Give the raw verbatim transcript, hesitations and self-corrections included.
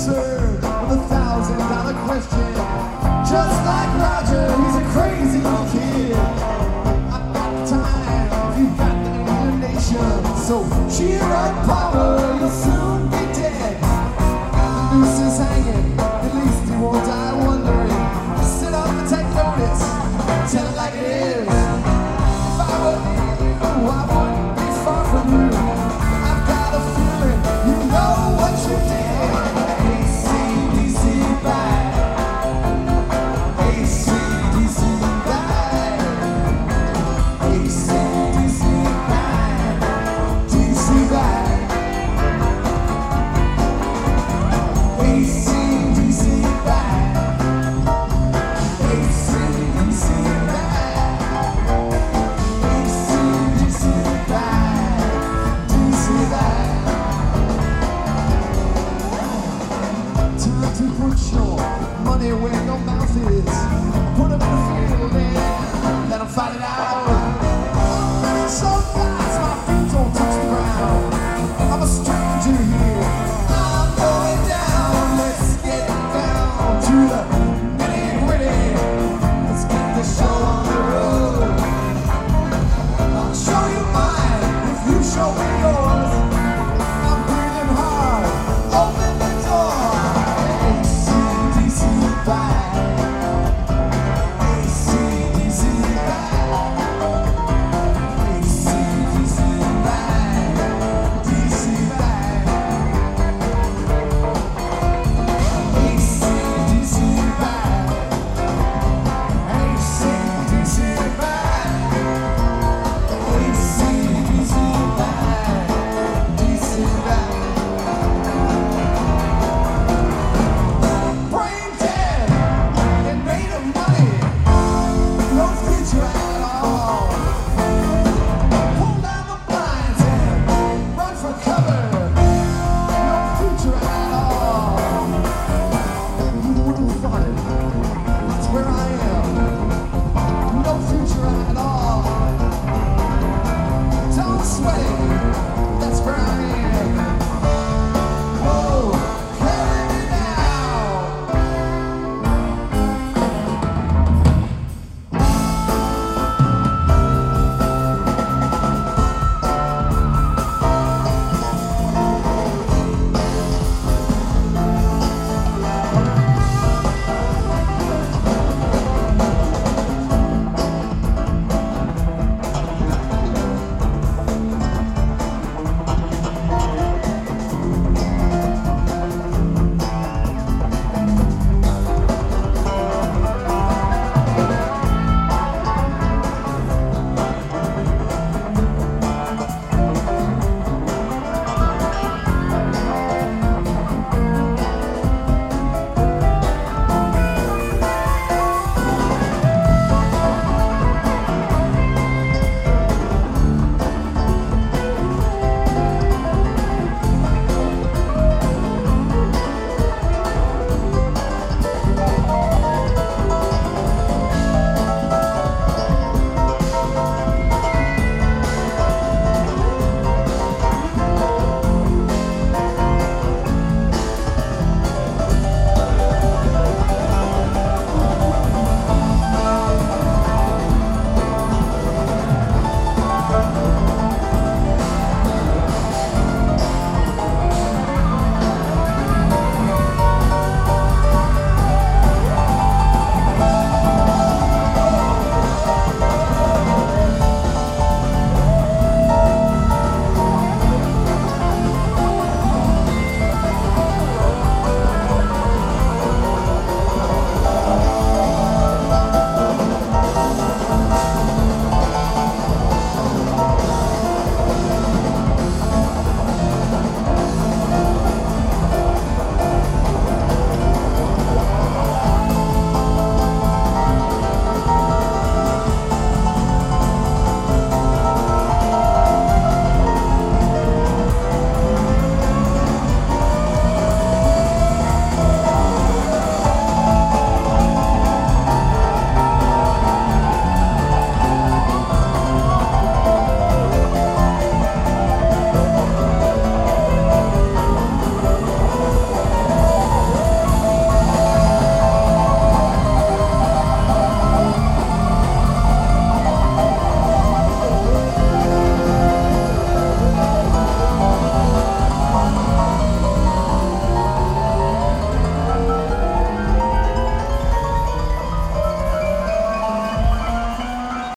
concerned with a thousand dollar question. Just like Roger, he's a crazy little kid. I've got the time, you've got the inclination. So cheer up, Paula, you'll soon be dead. The noose is hanging, at least he won't die wondering. Sit up and take notice, tell it like it is. If I were you, I wouldn't be far from you. I've got a feeling you know what you did. A C D C back, A C D C back, A C D C back, D C back, A C D C back, A C D C back, A C D C back, D C back. Time to put your money where your mouth is.